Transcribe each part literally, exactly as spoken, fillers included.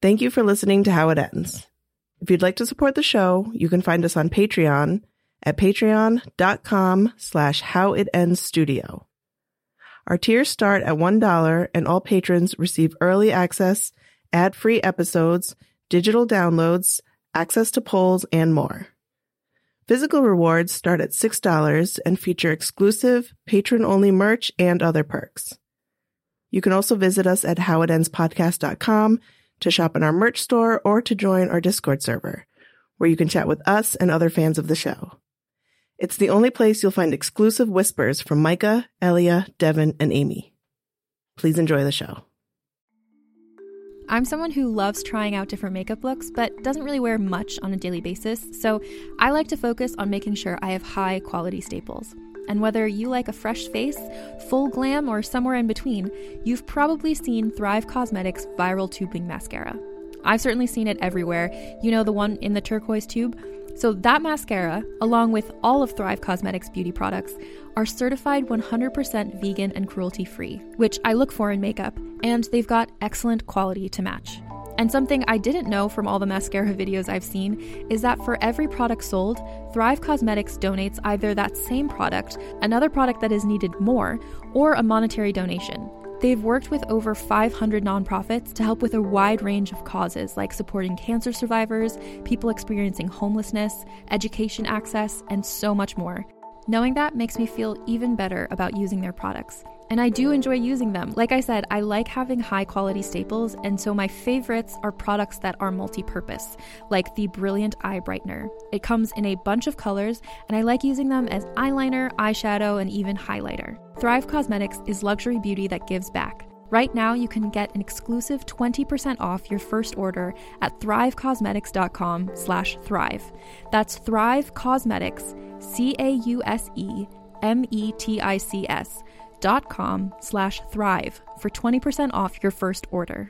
Thank you for listening to How It Ends. If you'd like to support the show, you can find us on Patreon at patreon.com slash howitendstudio. Our tiers start at one dollar, and all patrons receive early access, ad-free episodes, digital downloads, access to polls, and more. Physical rewards start at six dollars and feature exclusive, patron-only merch and other perks. You can also visit us at how it ends podcast dot com to shop in our merch store or to join our Discord server, where you can chat with us and other fans of the show. It's the only place you'll find exclusive whispers from Micah, Elia, Devin, and Amy. Please enjoy the show. I'm someone who loves trying out different makeup looks, but doesn't really wear much on a daily basis, so I like to focus on making sure I have high quality staples. And whether you like a fresh face, full glam, or somewhere in between, you've probably seen Thrive Causemetics Viral Tubing Mascara. I've certainly seen it everywhere. You know, the one in the turquoise tube? So that mascara, along with all of Thrive Causemetics beauty products, are certified one hundred percent vegan and cruelty-free, which I look for in makeup, and they've got excellent quality to match. And something I didn't know from all the mascara videos I've seen is that for every product sold, Thrive Causemetics donates either that same product, another product that is needed more, or a monetary donation. They've worked with over five hundred nonprofits to help with a wide range of causes like supporting cancer survivors, people experiencing homelessness, education access, and so much more. Knowing that makes me feel even better about using their products. And I do enjoy using them. Like I said, I like having high quality staples, and so my favorites are products that are multi-purpose, like the Brilliant Eye Brightener. It comes in a bunch of colors, and I like using them as eyeliner, eyeshadow, and even highlighter. Thrive Causemetics is luxury beauty that gives back. Right now, you can get an exclusive twenty percent off your first order at thrivecausemetics.com slash thrive. That's Thrive Causemetics, C A U S E M E T I C S, dot com slash thrive for twenty percent off your first order.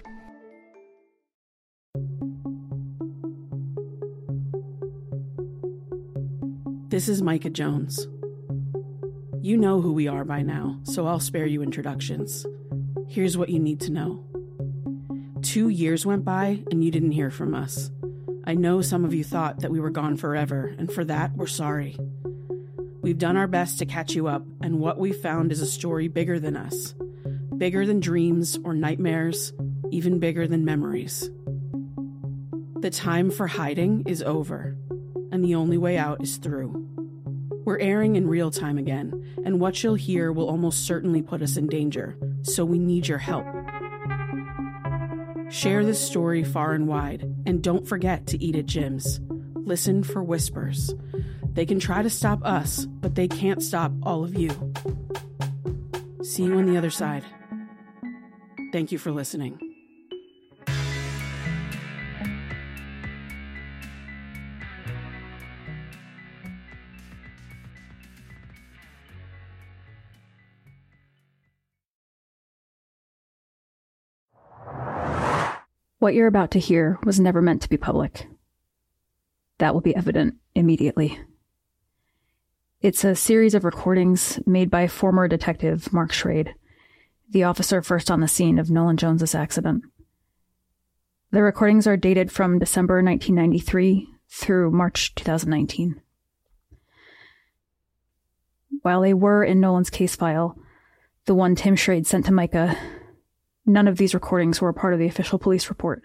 This is Micah Jones. You know who we are by now, so I'll spare you introductions. Here's what you need to know. Two years went by and you didn't hear from us. I know some of you thought that we were gone forever, and for that, we're sorry. We've done our best to catch you up, and what we've found is a story bigger than us. Bigger than dreams or nightmares, even bigger than memories. The time for hiding is over, and the only way out is through. We're airing in real time again, and what you'll hear will almost certainly put us in danger, so we need your help. Share this story far and wide, and don't forget to eat at gyms. Listen for whispers. They can try to stop us, but they can't stop all of you. See you on the other side. Thank you for listening. What you're about to hear was never meant to be public. That will be evident immediately. It's a series of recordings made by former detective Mark Schrade, the officer first on the scene of Nolan Jones's accident. The recordings are dated from December nineteen ninety-three through March two thousand nineteen. While they were in Nolan's case file, the one Tim Schrade sent to Micah, none of these recordings were a part of the official police report.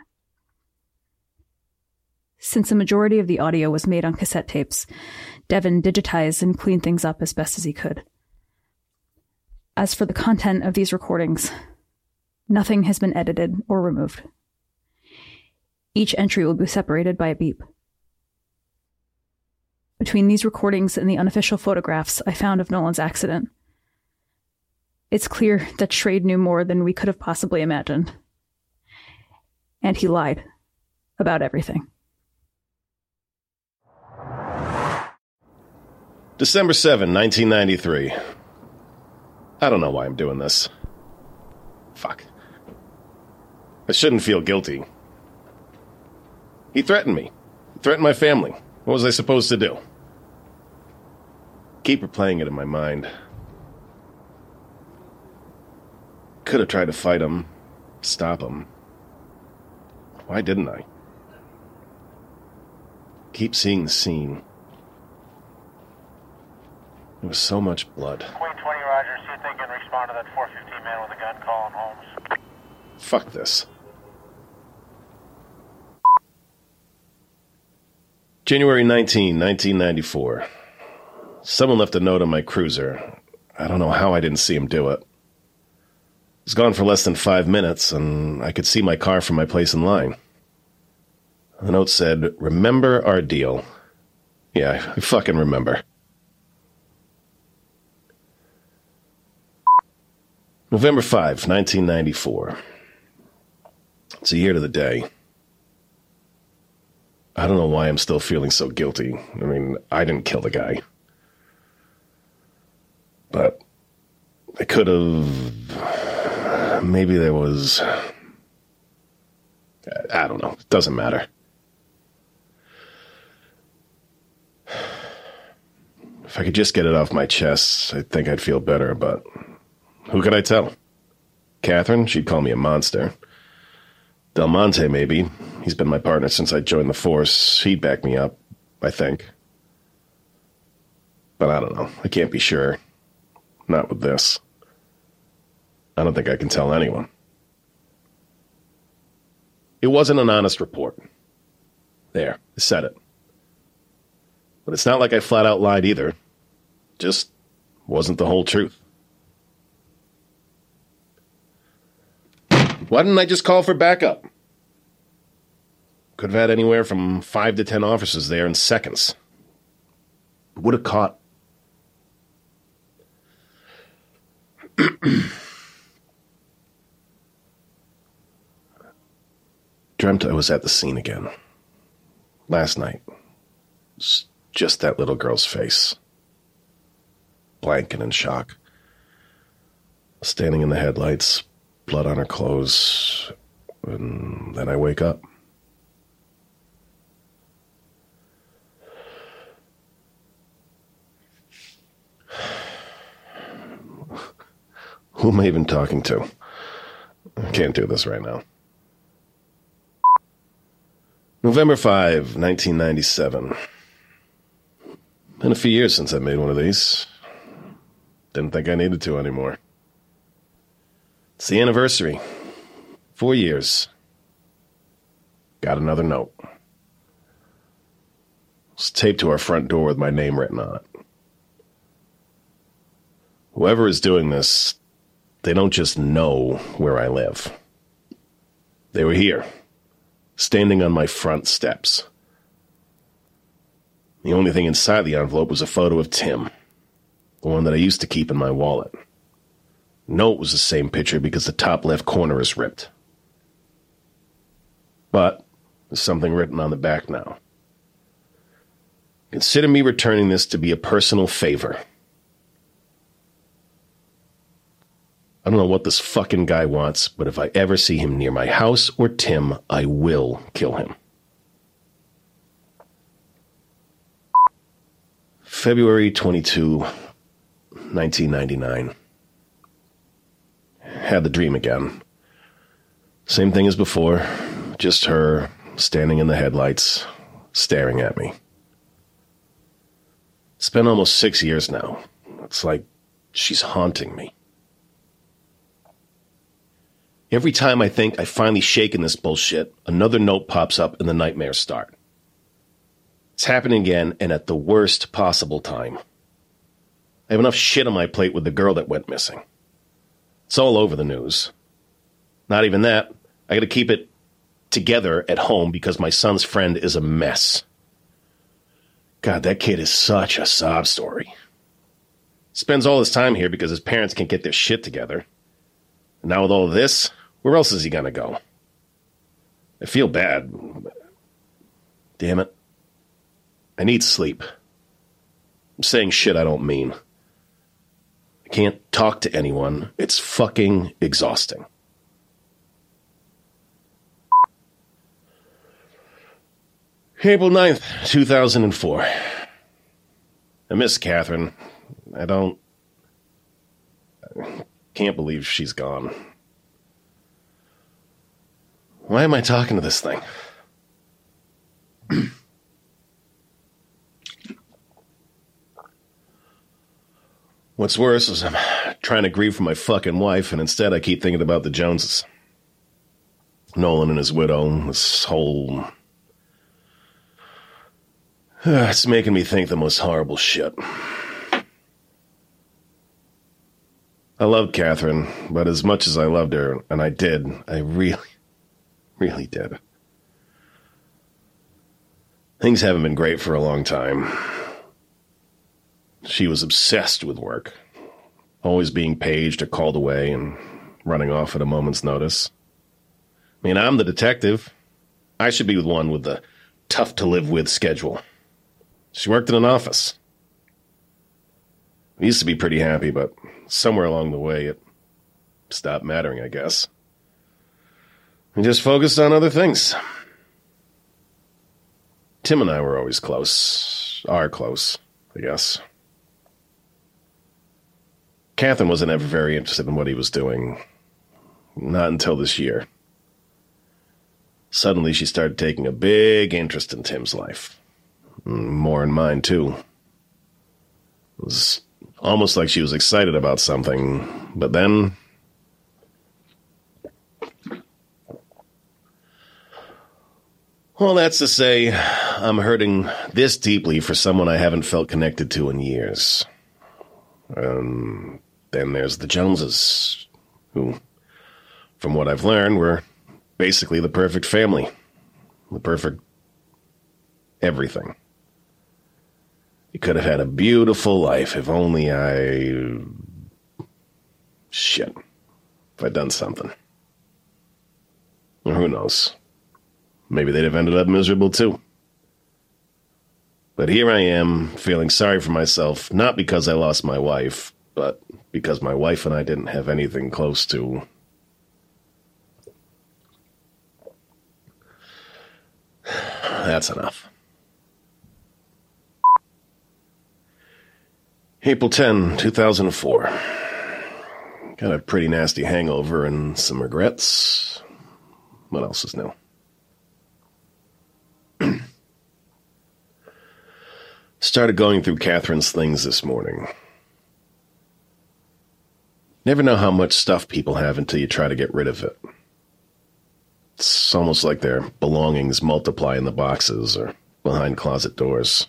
Since the majority of the audio was made on cassette tapes, Devin digitized and cleaned things up as best as he could. As for the content of these recordings, nothing has been edited or removed. Each entry will be separated by a beep. Between these recordings and the unofficial photographs I found of Nolan's accident, it's clear that Schrade knew more than we could have possibly imagined. And he lied about everything. December seventh, nineteen ninety-three. I don't know why I'm doing this. Fuck. I shouldn't feel guilty. He threatened me. He threatened my family. What was I supposed to do? Keep replaying it in my mind. Could have tried to fight him, stop him. Why didn't I? Keep seeing the scene. There was so much blood. Queen twenty, Roger. See if they can respond to that four fifteen man with a gun calling Holmes. Fuck this. January nineteenth, nineteen ninety-four. Someone left a note on my cruiser. I don't know how I didn't see him do it. It was gone for less than five minutes, and I could see my car from my place in line. The note said, "Remember our deal." Yeah, I fucking remember. November fifth, nineteen ninety-four. It's a year to the day. I don't know why I'm still feeling so guilty. I mean, I didn't kill the guy. But I could have... Maybe there was... I don't know. It doesn't matter. If I could just get it off my chest, I think I'd feel better, but... Who could I tell? Catherine? She'd call me a monster. Del Monte, maybe. He's been my partner since I joined the force. He'd back me up, I think. But I don't know. I can't be sure. Not with this. I don't think I can tell anyone. It wasn't an honest report. There, I said it. But it's not like I flat out lied either. Just wasn't the whole truth. Why didn't I just call for backup? Could have had anywhere from five to ten officers there in seconds. Would have caught. Dreamt I was at the scene again. Last night. It's just that little girl's face. Blank and in shock. Standing in the headlights. Blood on her clothes, and then I wake up. Who am I even talking to? I can't do this right now. November fifth, nineteen ninety-seven. Been a few years since I made one of these. Didn't think I needed to anymore. It's the anniversary. Four years. Got another note. It's taped to our front door with my name written on it. Whoever is doing this, they don't just know where I live. They were here, standing on my front steps. The only thing inside the envelope was a photo of Tim, the one that I used to keep in my wallet. No, it was the same picture because the top left corner is ripped. But there's something written on the back now. Consider me returning this to be a personal favor. I don't know what this fucking guy wants, but if I ever see him near my house or Tim, I will kill him. February twenty-second, nineteen ninety-nine. Had the dream again. Same thing as before, just her standing in the headlights, staring at me. It's been almost six years now. It's like she's haunting me. Every time I think I've finally shaken this bullshit, another note pops up and the nightmares start. It's happening again, and at the worst possible time. I have enough shit on my plate with the girl that went missing. It's all over the news. Not even that. I gotta keep it together at home because my son's friend is a mess. God, that kid is such a sob story. Spends all his time here because his parents can't get their shit together. And now with all of this, where else is he gonna go? I feel bad. Damn it. I need sleep. I'm saying shit I don't mean. I can't talk to anyone. It's fucking exhausting. April ninth, two thousand four. I miss Catherine. I don't... I can't believe she's gone. Why am I talking to this thing? What's worse is I'm trying to grieve for my fucking wife, and instead I keep thinking about the Joneses. Nolan and his widow, this whole... It's making me think the most horrible shit. I loved Catherine, but as much as I loved her, and I did, I really, really did. Things haven't been great for a long time. She was obsessed with work, always being paged or called away and running off at a moment's notice. I mean, I'm the detective. I should be with one with the tough-to-live-with schedule. She worked in an office. We used to be pretty happy, but somewhere along the way it stopped mattering, I guess. We just focused on other things. Tim and I were always close. Are close, I guess. Catherine wasn't ever very interested in what he was doing. Not until this year. Suddenly she started taking a big interest in Tim's life. More in mine, too. It was almost like she was excited about something, but then... Well, that's to say, I'm hurting this deeply for someone I haven't felt connected to in years. Um, then there's the Joneses, who, from what I've learned, were basically the perfect family. The perfect everything. You could have had a beautiful life if only I... Shit. If I'd done something. Or who knows? Maybe they'd have ended up miserable too. But here I am, feeling sorry for myself, not because I lost my wife, but because my wife and I didn't have anything close to... That's enough. April tenth, two thousand four. Got a pretty nasty hangover and some regrets. What else is new? Started going through Catherine's things this morning. Never know how much stuff people have until you try to get rid of it. It's almost like their belongings multiply in the boxes or behind closet doors.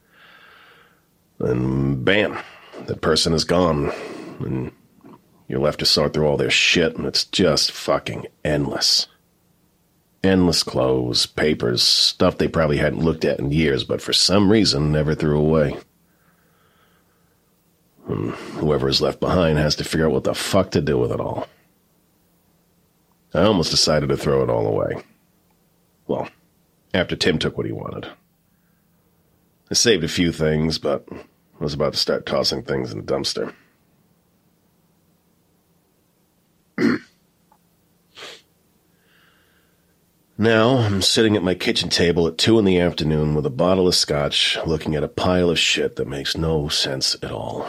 And bam, that person is gone. And you're left to sort through all their shit, and it's just fucking endless. Endless clothes, papers, stuff they probably hadn't looked at in years, but for some reason never threw away. And whoever is left behind has to figure out what the fuck to do with it all. I almost decided to throw it all away. Well, after Tim took what he wanted. I saved a few things, but I was about to start tossing things in the dumpster. Now, I'm sitting at my kitchen table at two in the afternoon with a bottle of scotch, looking at a pile of shit that makes no sense at all.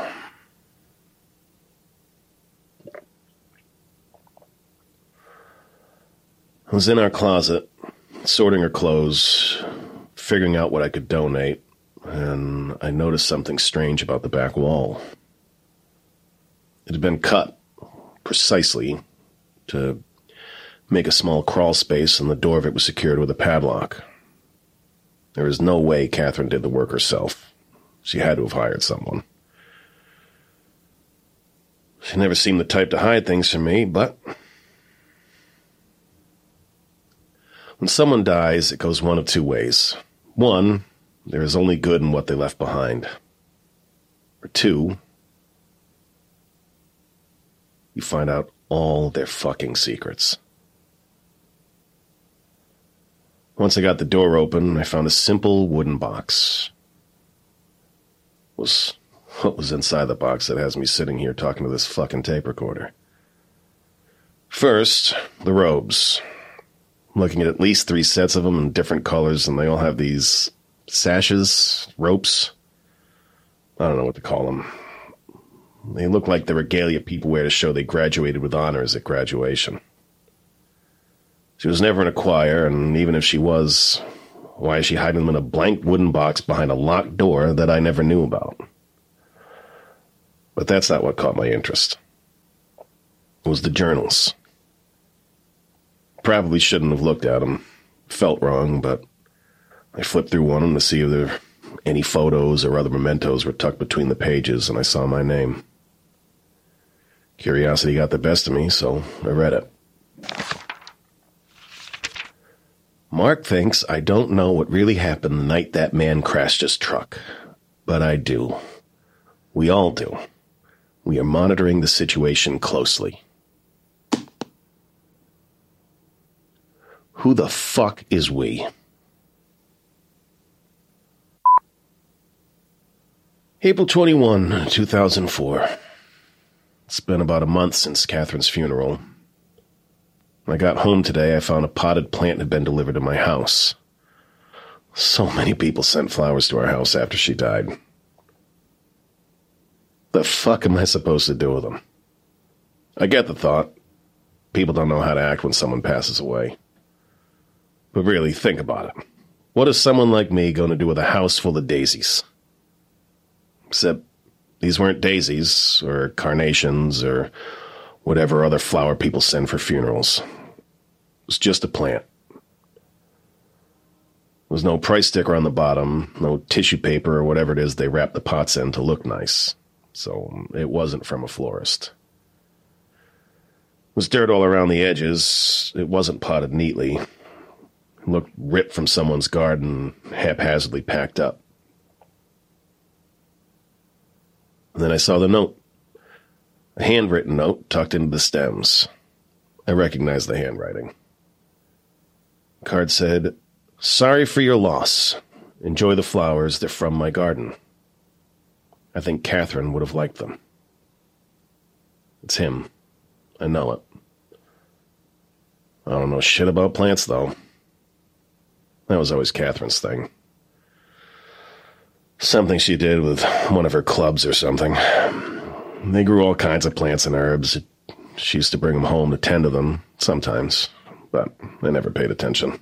I was in our closet, sorting her clothes, figuring out what I could donate, and I noticed something strange about the back wall. It had been cut precisely to make a small crawl space, and the door of it was secured with a padlock. There is no way Catherine did the work herself. She had to have hired someone. She never seemed the type to hide things from me, but when someone dies, it goes one of two ways. One, there is only good in what they left behind. Or two, you find out all their fucking secrets. Once I got the door open, I found a simple wooden box. Was what was inside the box that has me sitting here talking to this fucking tape recorder? First, the robes. I'm looking at at least three sets of them in different colors, and they all have these sashes, ropes. I don't know what to call them. They look like the regalia people wear to show they graduated with honors at graduation. She was never in a choir, and even if she was, why is she hiding them in a blank wooden box behind a locked door that I never knew about? But that's not what caught my interest. It was the journals. Probably shouldn't have looked at them. Felt wrong, but I flipped through one to see if there any photos or other mementos were tucked between the pages, and I saw my name. Curiosity got the best of me, so I read it. Mark thinks I don't know what really happened the night that man crashed his truck. But I do. We all do. We are monitoring the situation closely. Who the fuck is we? April twenty-first, two thousand four. It's been about a month since Catherine's funeral. When I got home today, I found a potted plant had been delivered to my house. So many people sent flowers to our house after she died. The fuck am I supposed to do with them? I get the thought. People don't know how to act when someone passes away. But really, think about it. What is someone like me going to do with a house full of daisies? Except these weren't daisies, or carnations, or whatever other flower people send for funerals. It was just a plant. There was no price sticker on the bottom, no tissue paper or whatever it is they wrap the pots in to look nice. So it wasn't from a florist. There was dirt all around the edges. It wasn't potted neatly. It looked ripped from someone's garden, haphazardly packed up. And then I saw the note. A handwritten note tucked into the stems. I recognized the handwriting. The card said, "Sorry for your loss. Enjoy the flowers. They're from my garden." I think Catherine would have liked them. It's him. I know it. I don't know shit about plants, though. That was always Catherine's thing. Something she did with one of her clubs or something. They grew all kinds of plants and herbs. She used to bring them home to tend to them, sometimes, but I never paid attention.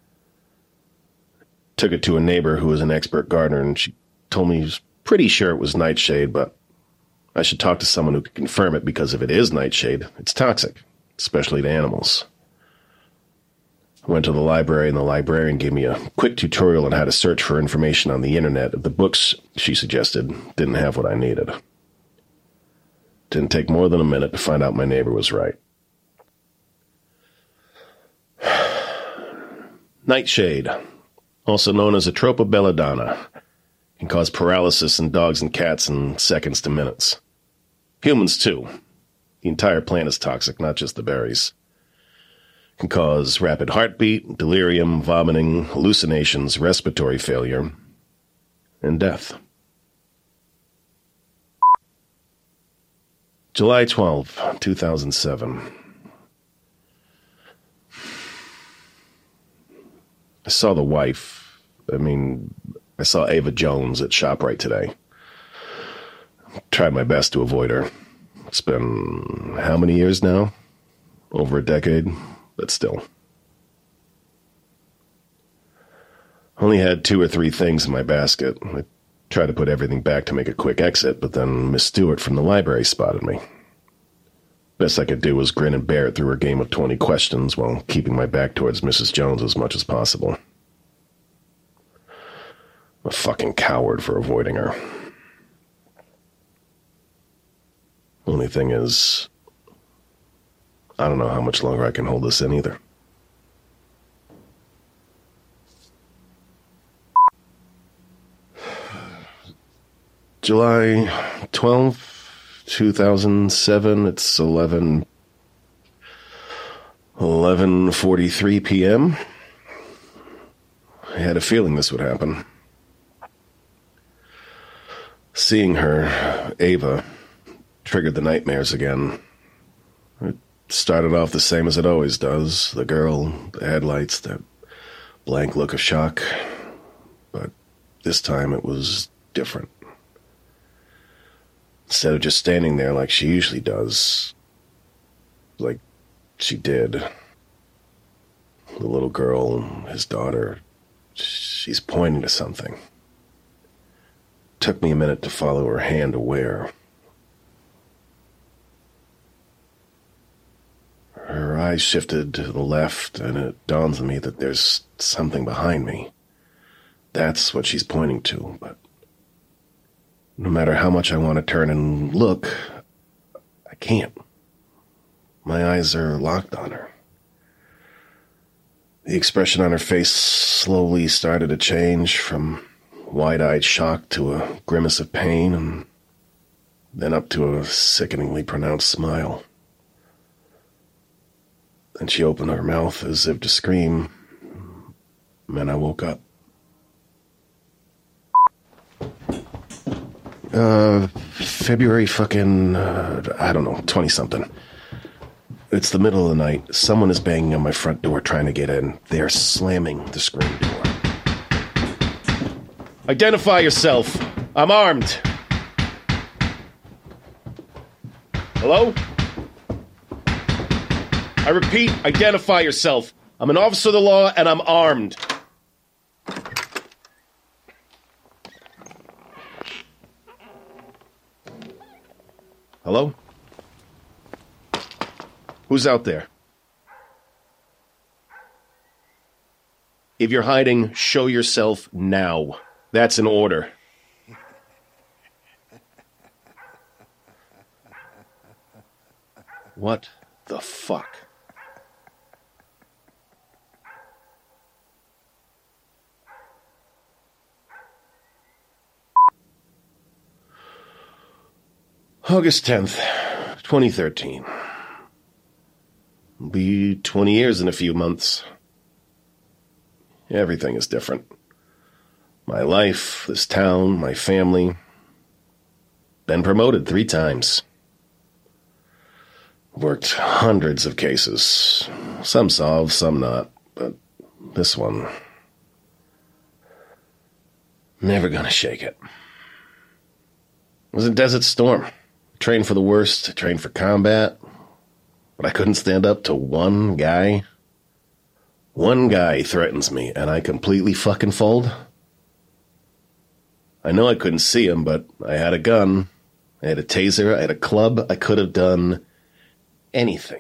Took it to a neighbor who was an expert gardener, and she told me she was pretty sure it was nightshade, but I should talk to someone who could confirm it, because if it is nightshade, it's toxic, especially to animals. I went to the library, and the librarian gave me a quick tutorial on how to search for information on the internet. The books she suggested didn't have what I needed. Didn't take more than a minute to find out my neighbor was right. Nightshade, also known as Atropa belladonna, can cause paralysis in dogs and cats in seconds to minutes. Humans, too. The entire plant is toxic, not just the berries. Can cause rapid heartbeat, delirium, vomiting, hallucinations, respiratory failure, and death. July twelfth, two thousand seven. I saw the wife. I mean, I saw Ava Jones at ShopRite today. Tried my best to avoid her. It's been how many years now? Over a decade, but still. Only had two or three things in my basket. I tried to put everything back to make a quick exit, but then Miss Stewart from the library spotted me. Best I could do was grin and bear it through her game of twenty questions while keeping my back towards Missus Jones as much as possible. I'm a fucking coward for avoiding her. Only thing is, I don't know how much longer I can hold this in either. July twelfth, two thousand seven, it's eleven, eleven forty-three p.m. I had a feeling this would happen. Seeing her, Ava, triggered the nightmares again. It started off the same as it always does. The girl, the headlights, that blank look of shock. But this time it was different. Instead of just standing there like she usually does, like she did, The little girl, his daughter, she's pointing to something. Took me a minute to follow her hand to where. Her eyes shifted to the left, and it dawns on me that there's something behind me. That's what she's pointing to, but no matter how much I want to turn and look, I can't. My eyes are locked on her. The expression on her face slowly started to change from wide-eyed shock to a grimace of pain, and then up to a sickeningly pronounced smile. Then she opened her mouth as if to scream, and I woke up. Uh, February fucking, uh, I don't know, twenty-something. It's the middle of the night. Someone is banging on my front door trying to get in. They're slamming the screen door. Identify yourself. I'm armed. Hello? I repeat, identify yourself. I'm an officer of the law and I'm armed. Hello? Who's out there? If you're hiding, show yourself now. That's an order. What the fuck? August tenth, twenty thirteen. It'll be twenty years in a few months. Everything is different. My life, this town, my family. Been promoted three times. Worked hundreds of cases. Some solved, some not. But this one... never gonna shake it. It was a desert storm. Trained for the worst, trained for combat. But I couldn't stand up to one guy. One guy threatens me, and I completely fucking fold. I know I couldn't see him, but I had a gun. I had a taser. I had a club. I could have done anything.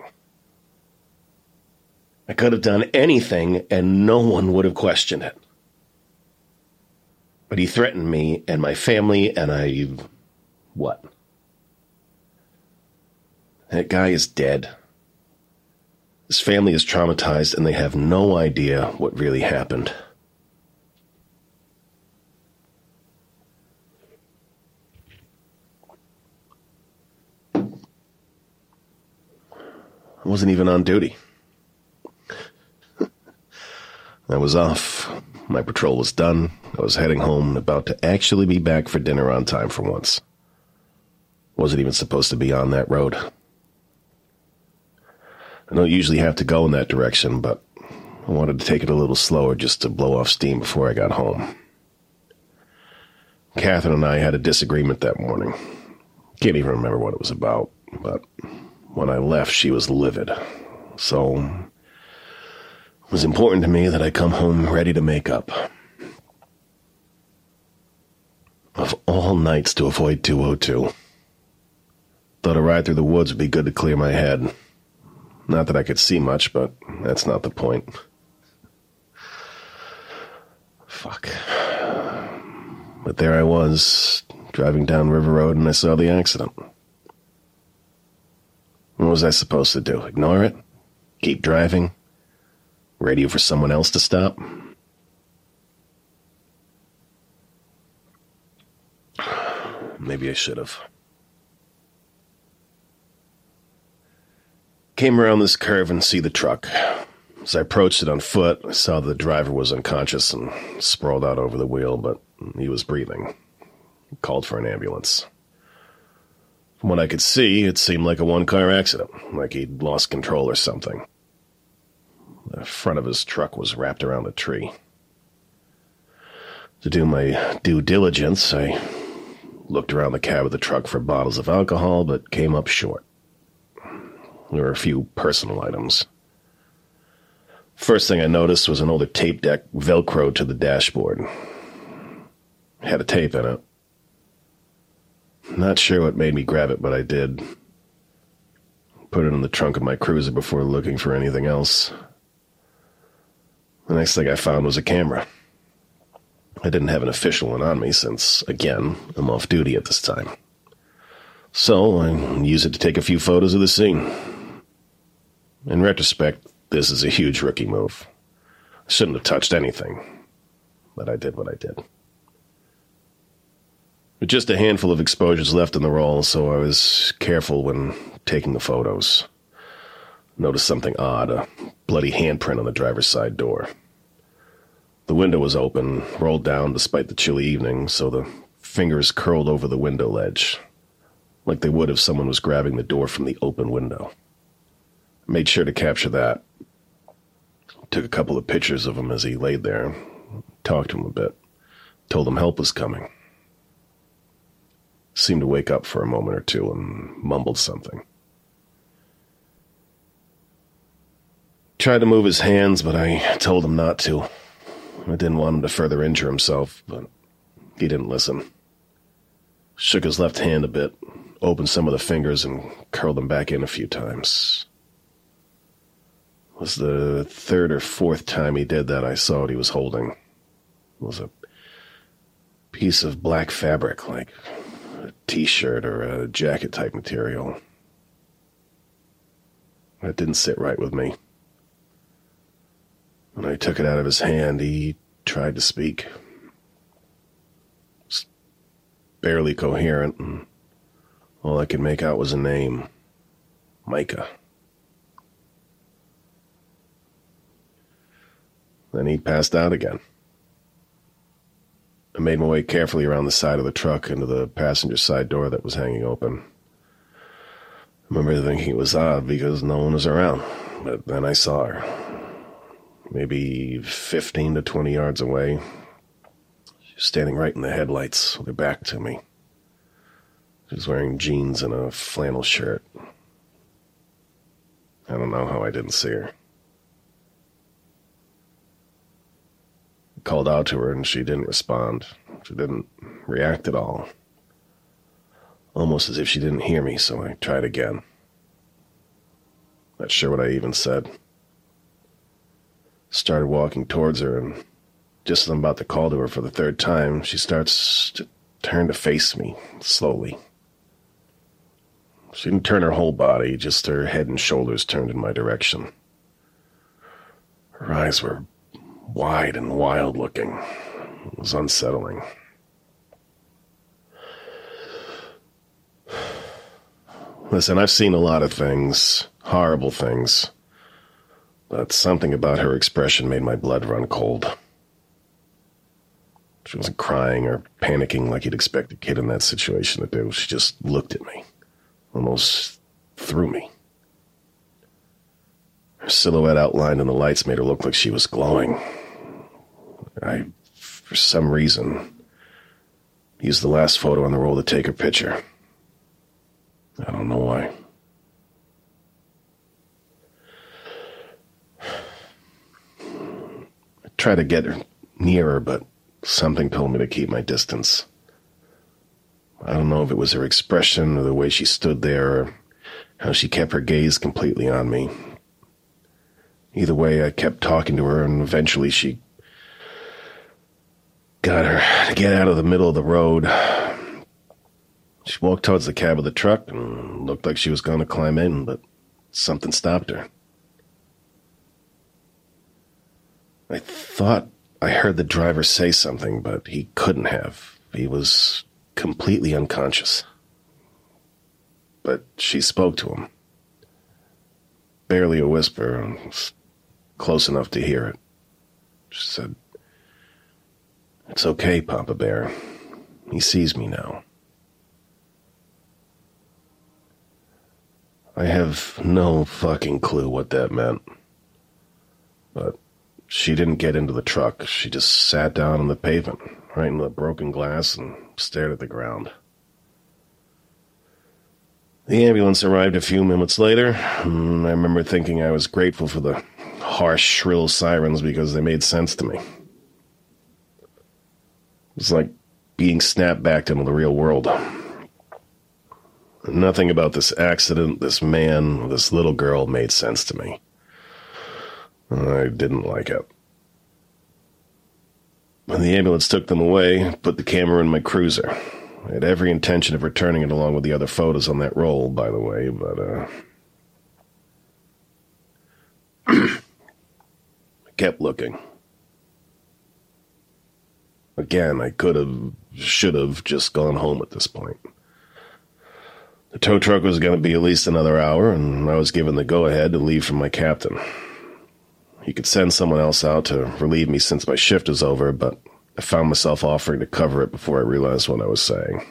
I could have done anything, and no one would have questioned it. But he threatened me and my family, and I... what? That guy is dead. His family is traumatized, and they have no idea what really happened. I wasn't even on duty. I was off. My patrol was done. I was heading home and about to actually be back for dinner on time for once. Wasn't even supposed to be on that road. I don't usually have to go in that direction, but I wanted to take it a little slower just to blow off steam before I got home. Catherine and I had a disagreement that morning. Can't even remember what it was about, but when I left, she was livid. So it was important to me that I come home ready to make up. Of all nights to avoid two oh two. Thought a ride through the woods would be good to clear my head. Not that I could see much, but that's not the point. Fuck. But there I was, driving down River Road, and I saw the accident. What was I supposed to do? Ignore it? Keep driving? Radio for someone else to stop? Maybe I should have. Came around this curve and see the truck. As I approached it on foot, I saw the driver was unconscious and sprawled out over the wheel, but he was breathing. Called for an ambulance. From what I could see, it seemed like a one-car accident, like he'd lost control or something. The front of his truck was wrapped around a tree. To do my due diligence, I looked around the cab of the truck for bottles of alcohol, but came up short. There were a few personal items. First thing I noticed was an older tape deck velcroed to the dashboard. It had a tape in it. Not sure what made me grab it, but I did. Put it in the trunk of my cruiser before looking for anything else. The next thing I found was a camera. I didn't have an official one on me since, again, I'm off duty at this time. So I used it to take a few photos of the scene. In retrospect, this is a huge rookie move. I shouldn't have touched anything, but I did what I did. With just a handful of exposures left in the roll, so I was careful when taking the photos. Noticed something odd, a bloody handprint on the driver's side door. The window was open, rolled down despite the chilly evening, so the fingers curled over the window ledge, like they would if someone was grabbing the door from the open window. I made sure to capture that. Took a couple of pictures of him as he laid there, talked to him a bit, told him help was coming. Seemed to wake up for a moment or two and mumbled something. Tried to move his hands, but I told him not to. I didn't want him to further injure himself, but he didn't listen. Shook his left hand a bit, opened some of the fingers, and curled them back in a few times. It was the third or fourth time he did that I saw what he was holding. It was a piece of black fabric, like a t-shirt or a jacket-type material. That didn't sit right with me. When I took it out of his hand, he tried to speak. It's barely coherent, and all I could make out was a name. Micah. Then he passed out again. I made my way carefully around the side of the truck into the passenger side door that was hanging open. I remember thinking it was odd because no one was around, but then I saw her. Maybe fifteen to twenty yards away. She was standing right in the headlights with her back to me. She was wearing jeans and a flannel shirt. I don't know how I didn't see her. I called out to her and she didn't respond. She didn't react at all. Almost as if she didn't hear me, so I tried again. Not sure what I even said. Started walking towards her, and just as I'm about to call to her for the third time, she starts to turn to face me, slowly. She didn't turn her whole body, just her head and shoulders turned in my direction. Her eyes were wide and wild-looking. It was unsettling. Listen, I've seen a lot of things, horrible things. But something about her expression made my blood run cold. She wasn't crying or panicking like you'd expect a kid in that situation to do. She just looked at me, almost through me. Her silhouette outlined in the lights made her look like she was glowing. I, for some reason, used the last photo on the roll to take her picture. I don't know why. Try to get her nearer, but something told me to keep my distance. I don't know if it was her expression or the way she stood there or how she kept her gaze completely on me. Either way, I kept talking to her, and eventually she got her to get out of the middle of the road. She walked towards the cab of the truck and looked like she was going to climb in, but something stopped her. I thought I heard the driver say something, but he couldn't have. He was completely unconscious. But she spoke to him. Barely a whisper, close enough to hear it. She said, "It's okay, Papa Bear. He sees me now." I have no fucking clue what that meant. But she didn't get into the truck. She just sat down on the pavement, right in the broken glass, and stared at the ground. The ambulance arrived a few minutes later, and I remember thinking I was grateful for the harsh, shrill sirens because they made sense to me. It was like being snapped back into the real world. Nothing about this accident, this man, this little girl made sense to me. I didn't like it. When the ambulance took them away, I put the camera in my cruiser. I had every intention of returning it along with the other photos on that roll, by the way, but, uh... I kept looking. Again, I could have, should have just gone home at this point. The tow truck was going to be at least another hour, and I was given the go-ahead to leave from my captain. He could send someone else out to relieve me since my shift was over, but I found myself offering to cover it before I realized what I was saying.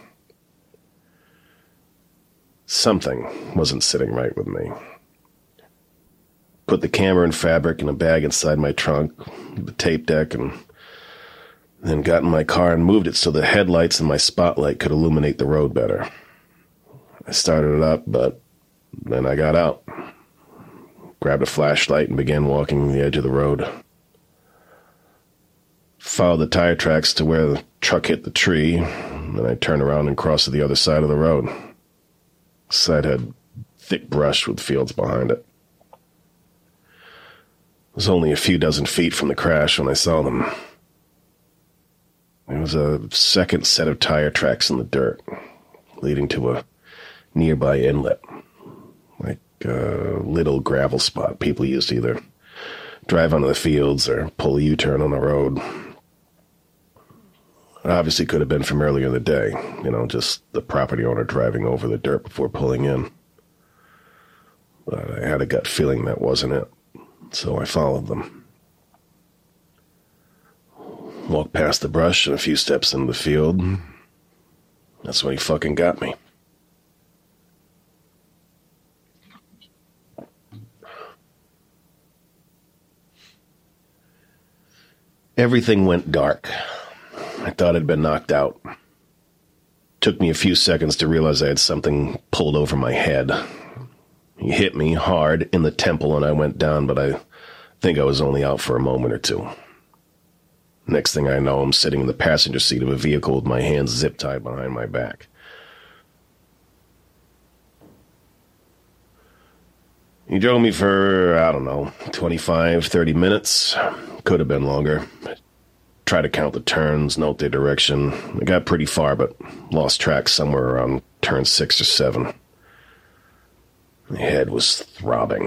Something wasn't sitting right with me. Put the camera and fabric in a bag inside my trunk, the tape deck, and then got in my car and moved it so the headlights and my spotlight could illuminate the road better. I started it up, but then I got out, grabbed a flashlight, and began walking the edge of the road. Followed the tire tracks to where the truck hit the tree, then I turned around and crossed to the other side of the road. The side had thick brush with fields behind it. It was only a few dozen feet from the crash when I saw them. There was a second set of tire tracks in the dirt, leading to a nearby inlet, like a little gravel spot people used to either drive onto the fields or pull a U-turn on the road. It obviously could have been from earlier in the day, you know, just the property owner driving over the dirt before pulling in. But I had a gut feeling that wasn't it, so I followed them. Walked past the brush and a few steps into the field. That's when he fucking got me. Everything went dark. I thought I'd been knocked out. Took me a few seconds to realize I had something pulled over my head. He hit me hard in the temple and I went down, but I think I was only out for a moment or two. Next thing I know, I'm sitting in the passenger seat of a vehicle with my hands zip-tied behind my back. He drove me for, I don't know, twenty-five, thirty minutes. Could have been longer. Tried to count the turns, note their direction. I got pretty far, but lost track somewhere around turn six or seven. My head was throbbing.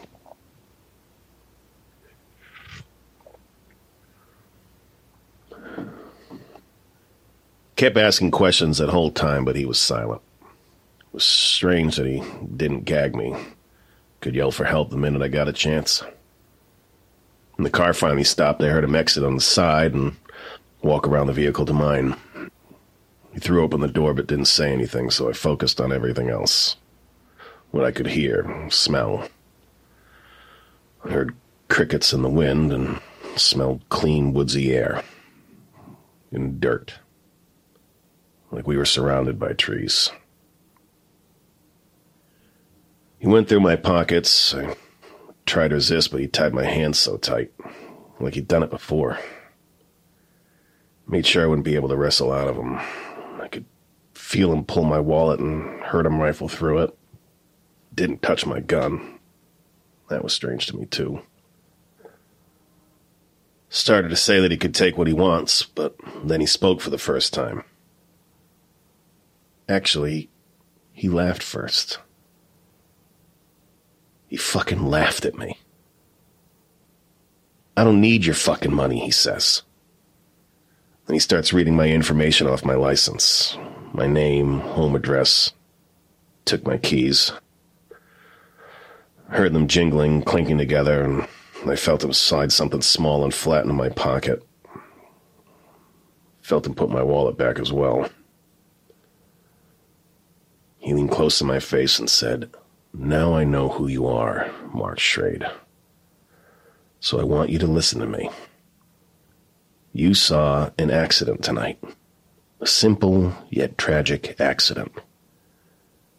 Kept asking questions that whole time, but he was silent. It was strange that he didn't gag me. Could yell for help the minute I got a chance. When the car finally stopped, I heard him exit on the side and walk around the vehicle to mine. He threw open the door but didn't say anything, so I focused on everything else. What I could hear, smell. I heard crickets in the wind and smelled clean, woodsy air. And dirt. Like we were surrounded by trees. He went through my pockets. I tried to resist, but he tied my hands so tight, like he'd done it before. Made sure I wouldn't be able to wrestle out of him. I could feel him pull my wallet and heard him rifle through it. Didn't touch my gun. That was strange to me, too. Started to say that he could take what he wants, but then he spoke for the first time. Actually, he laughed first. He fucking laughed at me. I don't need your fucking money, he says. Then he starts reading my information off my license. My name, home address. Took my keys. Heard them jingling, clinking together, and I felt him slide something small and flat into my pocket. Felt him put my wallet back as well. He leaned close to my face and said, "Now I know who you are, Mark Schrade. So I want you to listen to me. You saw an accident tonight. A simple yet tragic accident.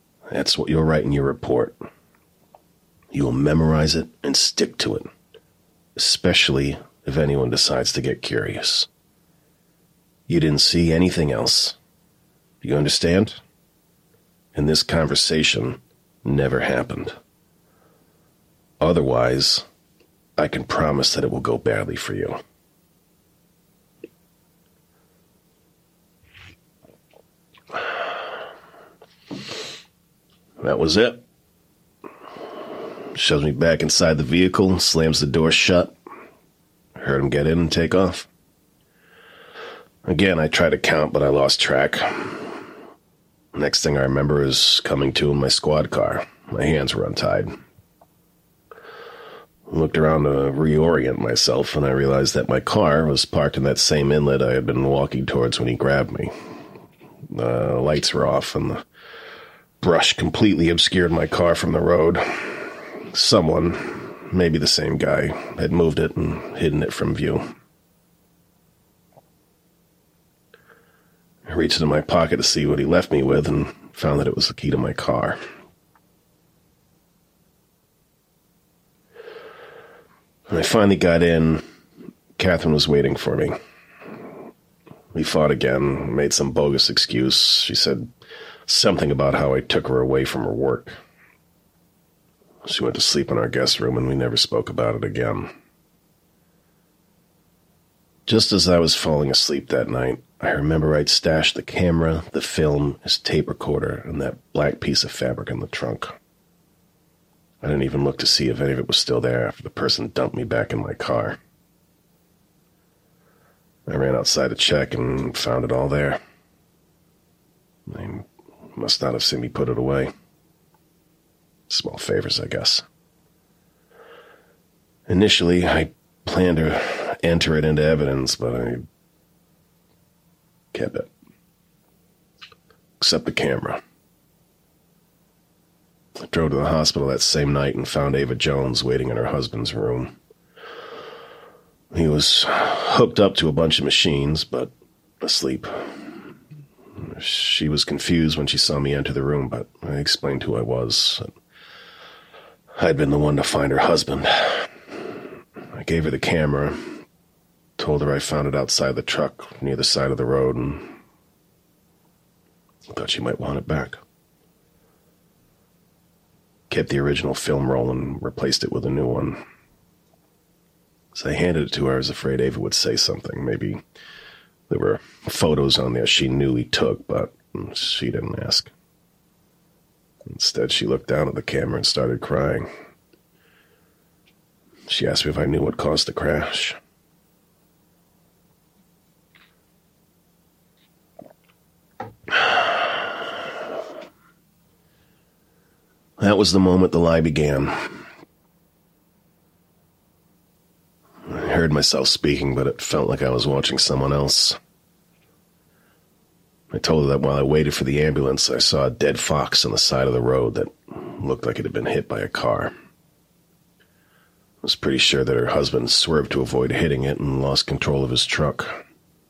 That's what you'll write in your report. You will memorize it and stick to it. especially if anyone decides to get curious. You didn't see anything else. You understand? And this conversation never happened. Otherwise, I can promise that it will go badly for you. That was it. Shoves me back inside the vehicle, slams the door shut. Heard him get in and take off. Again, I tried to count, but I lost track. Next thing I remember is coming to in my squad car. My hands were untied. I looked around to reorient myself, and I realized that my car was parked in that same inlet I had been walking towards when he grabbed me. The lights were off, and the brush completely obscured my car from the road. Someone, maybe the same guy, had moved it and hidden it from view. I reached into my pocket to see what he left me with and found that it was the key to my car. When I finally got in, Catherine was waiting for me. We fought again, made some bogus excuse. She said something about how I took her away from her work. She went to sleep in our guest room, and we never spoke about it again. Just as I was falling asleep that night, I remember I'd stashed the camera, the film, his tape recorder, and that black piece of fabric in the trunk. I didn't even look to see if any of it was still there after the person dumped me back in my car. I ran outside to check and found it all there. They must not have seen me put it away. Small favors, I guess. Initially, I planned to enter it into evidence, but I kept it. Except the camera. I drove to the hospital that same night and found Ava Jones waiting in her husband's room. He was hooked up to a bunch of machines, but asleep. She was confused when she saw me enter the room, but I explained who I was. I'd been the one to find her husband. I gave her the camera, told her I found it outside the truck near the side of the road, and I thought she might want it back. Kept the original film roll and replaced it with a new one. As I handed it to her, I was afraid Ava would say something. Maybe there were photos on there she knew he took, but she didn't ask. Instead, she looked down at the camera and started crying. She asked me if I knew what caused the crash. That was the moment the lie began. I heard myself speaking, but it felt like I was watching someone else. I told her that while I waited for the ambulance, I saw a dead fox on the side of the road that looked like it had been hit by a car. I was pretty sure that her husband swerved to avoid hitting it and lost control of his truck.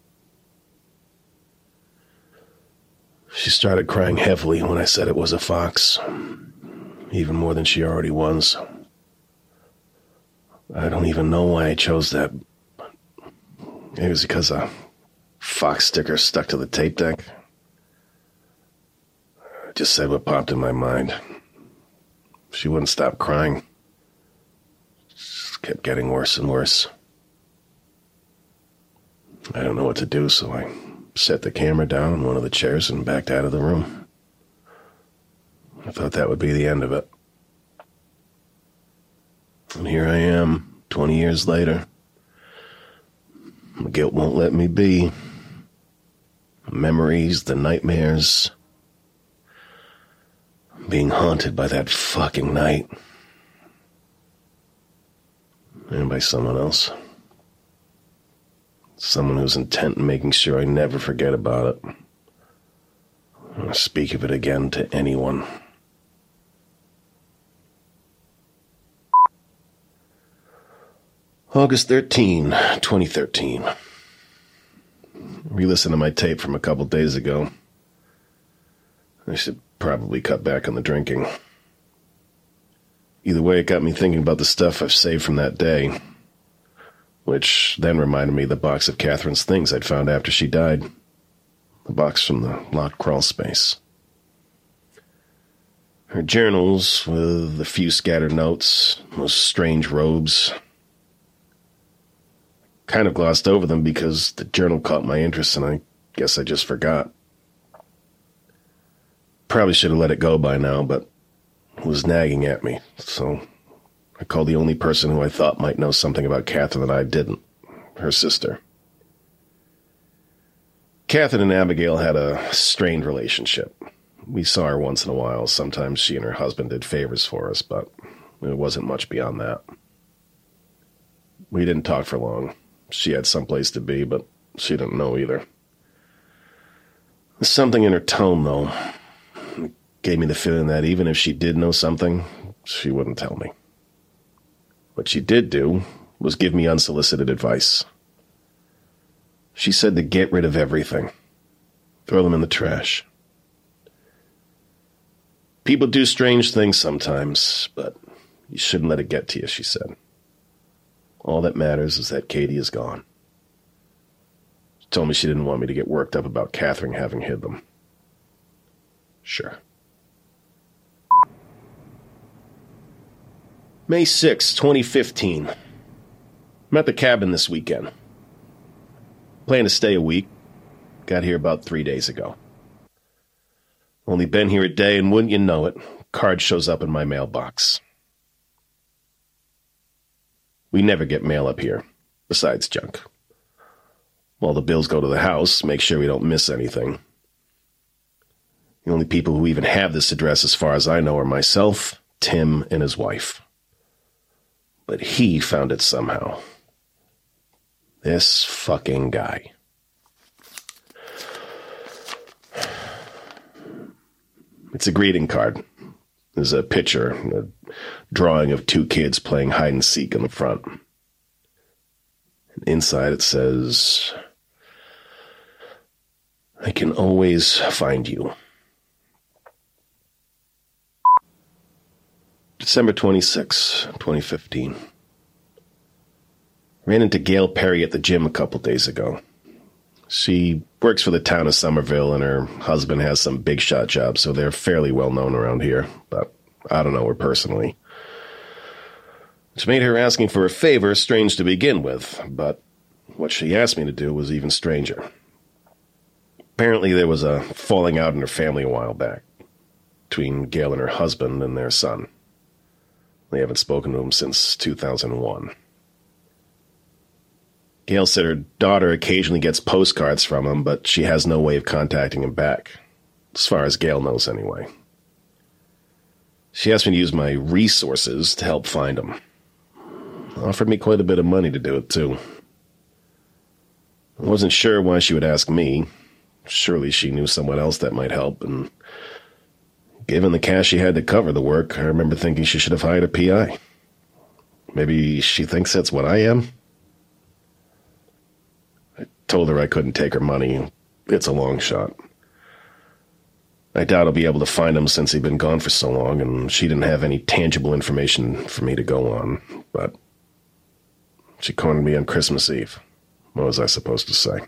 She started crying heavily when I said it was a fox, even more than she already was. I don't even know why I chose that. It was because a fox sticker stuck to the tape deck. I just said what popped in my mind. She wouldn't stop crying. Just kept getting worse and worse. I don't know what to do, so I set the camera down on one of the chairs and backed out of the room. I thought that would be the end of it. And here I am, twenty years later. The guilt won't let me be. The memories, the nightmares. Being haunted by that fucking night. And by someone else. Someone who's intent in making sure I never forget about it. Or speak of it again to anyone. August thirteenth, twenty thirteen. Re-listen to my tape from a couple days ago. I should probably cut back on the drinking. Either way, it got me thinking about the stuff I've saved from that day. which then reminded me of the box of Catherine's things I'd found after she died. The box from the locked crawl space. Her journals with a few scattered notes, those strange robes. Kind of glossed over them because the journal caught my interest and I guess I just forgot. Probably should have let it go by now, but it was nagging at me, so I called the only person who I thought might know something about Catherine that I didn't, her sister. Catherine and Abigail had a strained relationship. We saw her once in a while. Sometimes she and her husband did favors for us, but it wasn't much beyond that. We didn't talk for long. She had someplace to be, but she didn't know either. There's something in her tone, though. It gave me the feeling that even if she did know something, she wouldn't tell me. What she did do was give me unsolicited advice. She said to get rid of everything. Throw them in the trash. People do strange things sometimes, but you shouldn't let it get to you, she said. All that matters is that Katie is gone. She told me she didn't want me to get worked up about Catherine having hid them. Sure. May sixth, twenty fifteen. I'm at the cabin this weekend. Plan to stay a week. Got here about three days ago. Only been here a day, and wouldn't you know it, card shows up in my mailbox. We never get mail up here, besides junk. All the bills go to the house, make sure we don't miss anything. The only people who even have this address, as far as I know, are myself, Tim, and his wife. But he found it somehow. This fucking guy. It's a greeting card. There's a picture, a drawing of two kids playing hide and seek on the front. Inside it says, I can always find you. December twenty-sixth, twenty fifteen. Ran into Gail Perry at the gym a couple days ago. She works for the town of Somerville, and her husband has some big shot job, so they're fairly well known around here, but I don't know her personally. Which made her asking for a favor strange to begin with, but what she asked me to do was even stranger. Apparently there was a falling out in her family a while back, between Gail and her husband and their son. They haven't spoken to him since two thousand one. Gail said her daughter occasionally gets postcards from him, but she has no way of contacting him back. As far as Gail knows, anyway. She asked me to use my resources to help find him. Offered me quite a bit of money to do it, too. I wasn't sure why she would ask me. Surely she knew someone else that might help, and given the cash she had to cover the work, I remember thinking she should have hired a P I. Maybe she thinks that's what I am? I told her I couldn't take her money. It's a long shot. I doubt I'll be able to find him since he'd been gone for so long, and she didn't have any tangible information for me to go on, but she cornered me on Christmas Eve. What was I supposed to say?